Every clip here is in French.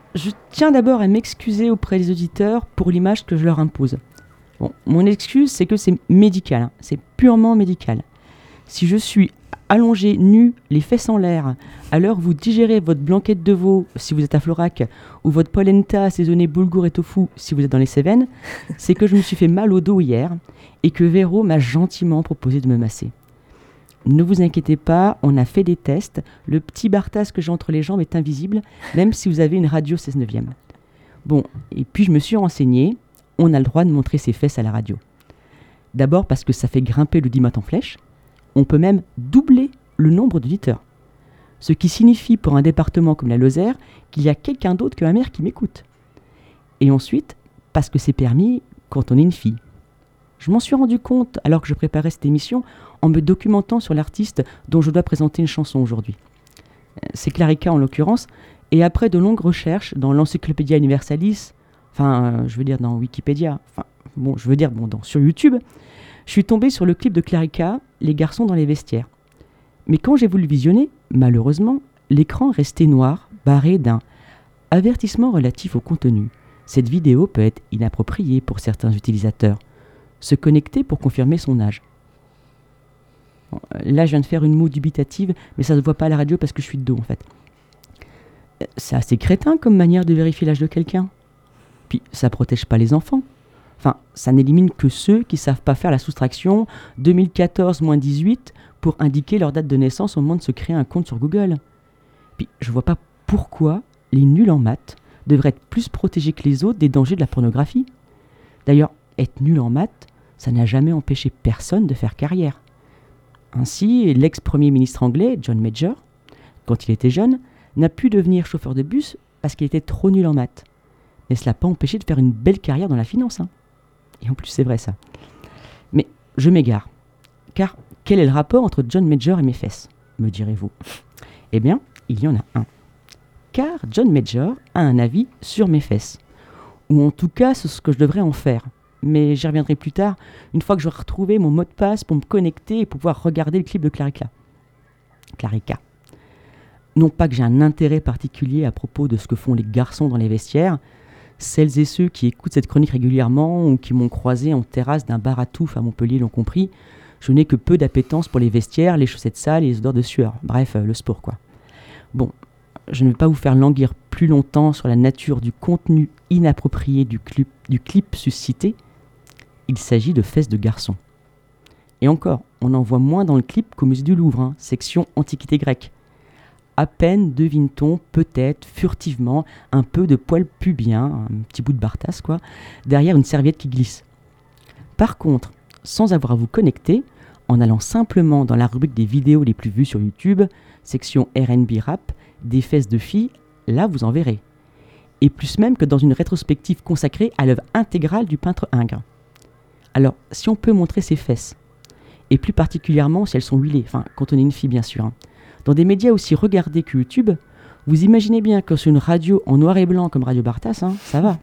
je tiens d'abord à m'excuser auprès des auditeurs pour l'image que je leur impose. Bon, mon excuse, c'est que c'est médical, hein, c'est purement médical. Si je suis allongé, nu, les fesses en l'air, à l'heure où vous digérez votre blanquette de veau si vous êtes à Florac, ou votre polenta assaisonné boulgour et tofu si vous êtes dans les Cévennes, c'est que je me suis fait mal au dos hier et que Véro m'a gentiment proposé de me masser. Ne vous inquiétez pas, on a fait des tests. Le petit Bartas que j'ai entre les jambes est invisible, même si vous avez une radio 16/9. Bon, et puis je me suis renseigné, on a le droit de montrer ses fesses à la radio. D'abord parce que ça fait grimper l'audimat en flèche. On peut même doubler le nombre d'auditeurs. Ce qui signifie pour un département comme la Lozère qu'il y a quelqu'un d'autre que ma mère qui m'écoute. Et ensuite, parce que c'est permis quand on est une fille. Je m'en suis rendu compte alors que je préparais cette émission en me documentant sur l'artiste dont je dois présenter une chanson aujourd'hui. C'est Clarica en l'occurrence, et après de longues recherches dans l'Encyclopédia Universalis, dans Wikipédia, sur YouTube, je suis tombé sur le clip de Clarica, Les garçons dans les vestiaires. Mais quand j'ai voulu visionner, malheureusement, l'écran restait noir, barré d'un avertissement relatif au contenu. Cette vidéo peut être inappropriée pour certains utilisateurs. Se connecter pour confirmer son âge. Bon, là, je viens de faire une moue dubitative, mais ça ne se voit pas à la radio parce que je suis de dos, en fait. C'est assez crétin comme manière de vérifier l'âge de quelqu'un. Puis, ça protège pas les enfants. Enfin, ça n'élimine que ceux qui savent pas faire la soustraction 2014-18 pour indiquer leur date de naissance au moment de se créer un compte sur Google. Puis, je vois pas pourquoi les nuls en maths devraient être plus protégés que les autres des dangers de la pornographie. D'ailleurs, être nul en maths, ça n'a jamais empêché personne de faire carrière. Ainsi, l'ex-premier ministre anglais, John Major, quand il était jeune, n'a pu devenir chauffeur de bus parce qu'il était trop nul en maths. Mais cela n'a pas empêché de faire une belle carrière dans la finance. Hein. Et en plus, c'est vrai ça. Mais je m'égare. Car quel est le rapport entre John Major et mes fesses, me direz-vous ? Eh bien, il y en a un. Car John Major a un avis sur mes fesses. Ou en tout cas, c'est ce que je devrais en faire. Mais j'y reviendrai plus tard, une fois que j'aurai retrouvé mon mot de passe pour me connecter et pouvoir regarder le clip de Clarica. Non pas que j'ai un intérêt particulier à propos de ce que font les garçons dans les vestiaires. Celles et ceux qui écoutent cette chronique régulièrement ou qui m'ont croisé en terrasse d'un bar à touffe à Montpellier l'ont compris, je n'ai que peu d'appétence pour les vestiaires, les chaussettes sales et les odeurs de sueur. Bref, le sport quoi. Bon, je ne vais pas vous faire languir plus longtemps sur la nature du contenu inapproprié du clip suscité. Il s'agit de fesses de garçons. Et encore, on en voit moins dans le clip qu'au musée du Louvre, section Antiquité grecque. À peine devine-t-on, peut-être, furtivement, un peu de poil pubien, un petit bout de Bartas, quoi, derrière une serviette qui glisse. Par contre, sans avoir à vous connecter, en allant simplement dans la rubrique des vidéos les plus vues sur YouTube, section R&B rap, des fesses de filles, là vous en verrez. Et plus même que dans une rétrospective consacrée à l'œuvre intégrale du peintre Ingres. Alors, si on peut montrer ses fesses, et plus particulièrement si elles sont huilées, enfin, quand on est une fille bien sûr, dans des médias aussi regardés que YouTube, vous imaginez bien que sur une radio en noir et blanc comme Radio Bartas, ça va.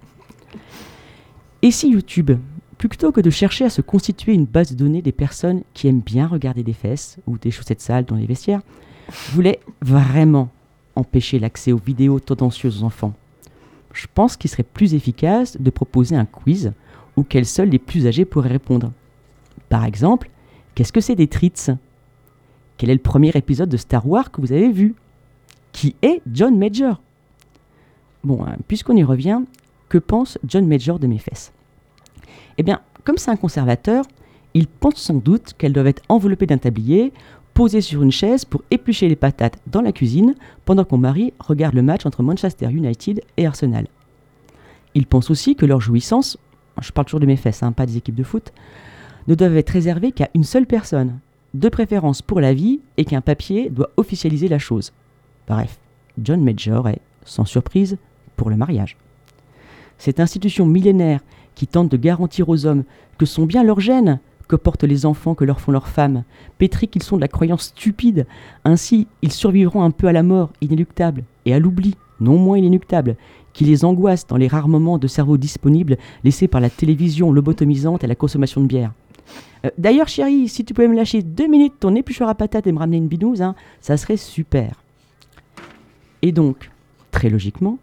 Et si YouTube, plutôt que de chercher à se constituer une base de données des personnes qui aiment bien regarder des fesses ou des chaussettes sales dans les vestiaires, voulait vraiment empêcher l'accès aux vidéos tendancieuses aux enfants, je pense qu'il serait plus efficace de proposer un quiz auquel seuls les plus âgés pourraient répondre. Par exemple, qu'est-ce que c'est des treats ? Quel est le premier épisode de Star Wars que vous avez vu ? Qui est John Major ? Bon, puisqu'on y revient, que pense John Major de mes fesses ? Eh bien, comme c'est un conservateur, il pense sans doute qu'elles doivent être enveloppées d'un tablier, posées sur une chaise pour éplucher les patates dans la cuisine, pendant que mon mari regarde le match entre Manchester United et Arsenal. Il pense aussi que leur jouissance, je parle toujours de mes fesses, pas des équipes de foot, ne doivent être réservées qu'à une seule personne, de préférence pour la vie, et qu'un papier doit officialiser la chose. Bref, John Major est, sans surprise, pour le mariage. Cette institution millénaire qui tente de garantir aux hommes que sont bien leurs gènes que portent les enfants que leur font leurs femmes, pétris qu'ils sont de la croyance stupide, ainsi ils survivront un peu à la mort inéluctable et à l'oubli non moins inéluctable, qui les angoisse dans les rares moments de cerveau disponibles laissés par la télévision lobotomisante et la consommation de bière. D'ailleurs, chérie, si tu pouvais me lâcher 2 minutes ton éplucheur à patates et me ramener une binouse, ça serait super. Et donc, très logiquement,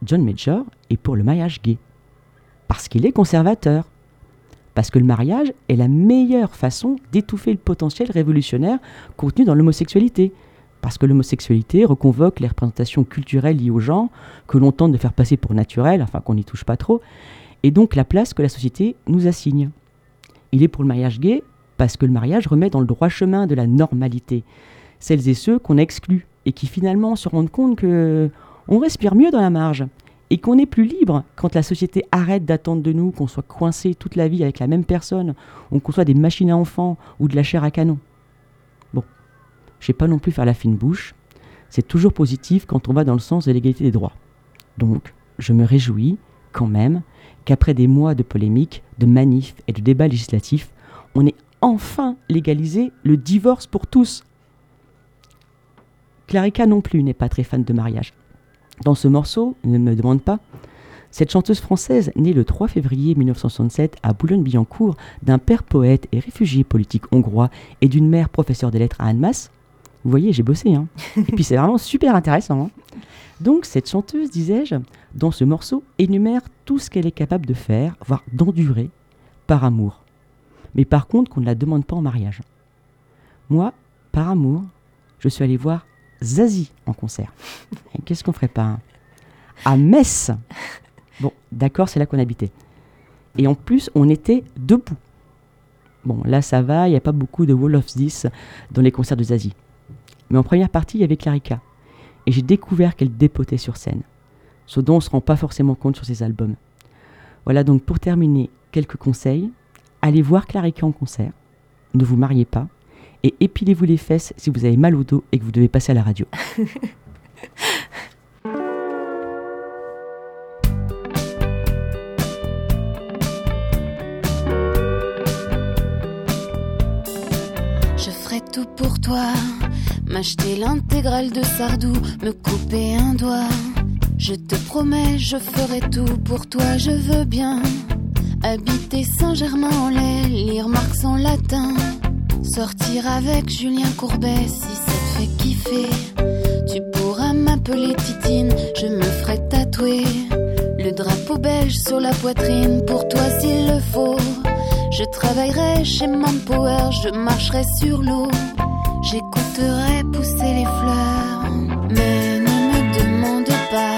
John Major est pour le mariage gay. Parce qu'il est conservateur. Parce que le mariage est la meilleure façon d'étouffer le potentiel révolutionnaire contenu dans l'homosexualité. Parce que l'homosexualité reconvoque les représentations culturelles liées au genre que l'on tente de faire passer pour naturelles, enfin qu'on n'y touche pas trop, et donc la place que la société nous assigne. Il est pour le mariage gay parce que le mariage remet dans le droit chemin de la normalité celles et ceux qu'on a exclus et qui finalement se rendent compte qu'on respire mieux dans la marge et qu'on est plus libre quand la société arrête d'attendre de nous qu'on soit coincé toute la vie avec la même personne ou qu'on soit des machines à enfants ou de la chair à canon. Bon, je ne vais pas non plus faire la fine bouche, c'est toujours positif quand on va dans le sens de l'égalité des droits. Donc, je me réjouis quand même qu'après des mois de polémiques, de manifs et de débats législatifs, on ait enfin légalisé le divorce pour tous. Clarica non plus n'est pas très fan de mariage. Dans ce morceau, ne me demande pas, cette chanteuse française, née le 3 février 1967 à Boulogne-Billancourt, d'un père poète et réfugié politique hongrois et d'une mère professeure des lettres à Annemasse, vous voyez, j'ai bossé, hein. Et puis c'est vraiment super intéressant, hein. Donc cette chanteuse, disais-je, dans ce morceau, énumère tout ce qu'elle est capable de faire, voire d'endurer, par amour. Mais par contre, qu'on ne la demande pas en mariage. Moi, par amour, je suis allé voir Zazie en concert. Et qu'est-ce qu'on ferait pas, hein, à Metz. Bon, d'accord, c'est là qu'on habitait. Et en plus, on était debout. Bon, là, ça va, il n'y a pas beaucoup de Wall of This dans les concerts de Zazie. Mais en première partie, il y avait Clarica. Et j'ai découvert qu'elle dépotait sur scène. Ce dont on ne se rend pas forcément compte sur ses albums. Voilà donc pour terminer, quelques conseils. Allez voir Clarica en concert. Ne vous mariez pas. Et épilez-vous les fesses si vous avez mal au dos et que vous devez passer à la radio. Je ferai tout pour toi, m'acheter l'intégrale de Sardou, me couper un doigt. Je te promets, je ferai tout pour toi, je veux bien habiter Saint-Germain-en-Laye, lire Marx en latin, sortir avec Julien Courbet si ça te fait kiffer. Tu pourras m'appeler Titine, je me ferai tatouer le drapeau belge sur la poitrine pour toi s'il le faut. Je travaillerai chez Manpower, je marcherai sur l'eau, j'écouterai pousser les fleurs. Mais ne me demande pas,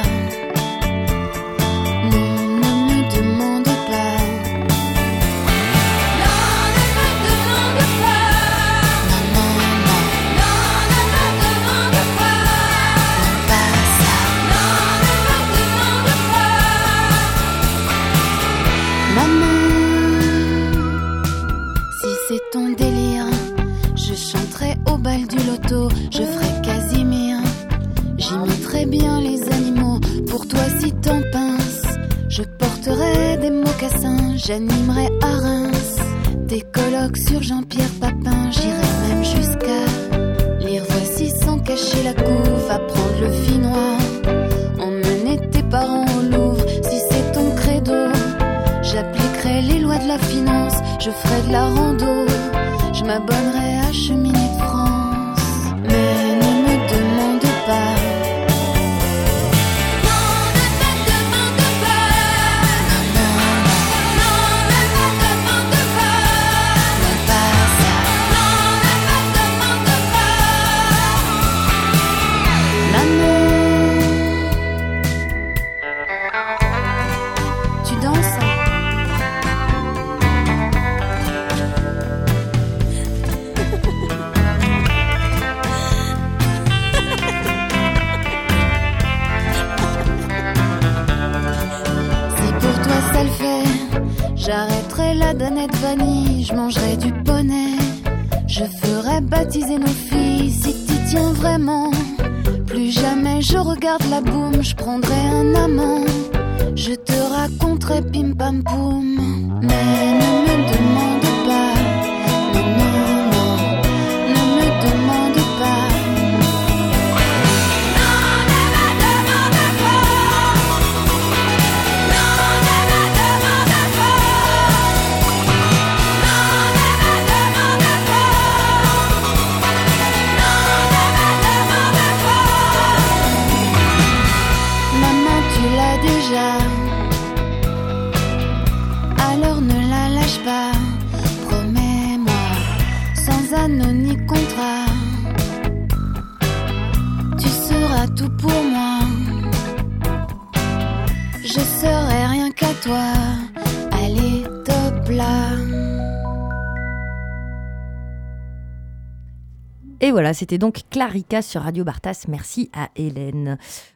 non, ne me demande pas. Non, ne me demande pas. Non, non, non. Non, ne me demande pas. Non, pas ça. Non, ne me demande pas. Maman, si c'est ton délire, je chanterai au bal du loto, je ferai Casimir. J'imiterai bien les animaux, pour toi si t'en pinces. Je porterai des mocassins, j'animerai à Reims. Des colloques sur Jean-Pierre Papin, j'irai même jusqu'à lire Voici sans cacher la couve, apprendre le finnois, emmener tes parents au Louvre. Si c'est ton credo, j'appliquerai les lois de la finance, je ferai de la rando, je m'abonnerai à Cheminée de France. Mais ne me demande pas. Non, ne me demande pas. Non, non, non. Non, ne me demande pas. Non, pas ça. Non, ne me demande pas. Maman, tu danses? J'arrêterai la danette vanille, je mangerai du poney. Je ferai baptiser nos filles si t'y tiens vraiment. Plus jamais je regarde la boum, je prendrai un amant. Je te raconterai pim pam poum. Mais ne me demande pas, non, non, non, ne me demande pas. déjà. Alors ne la lâche pas, promets-moi, sans anneau ni contrat. Tu seras tout pour moi, je serai rien qu'à toi. Allez, top là. Et voilà, c'était donc Clarika sur Radio Bartas. Merci à Hélène.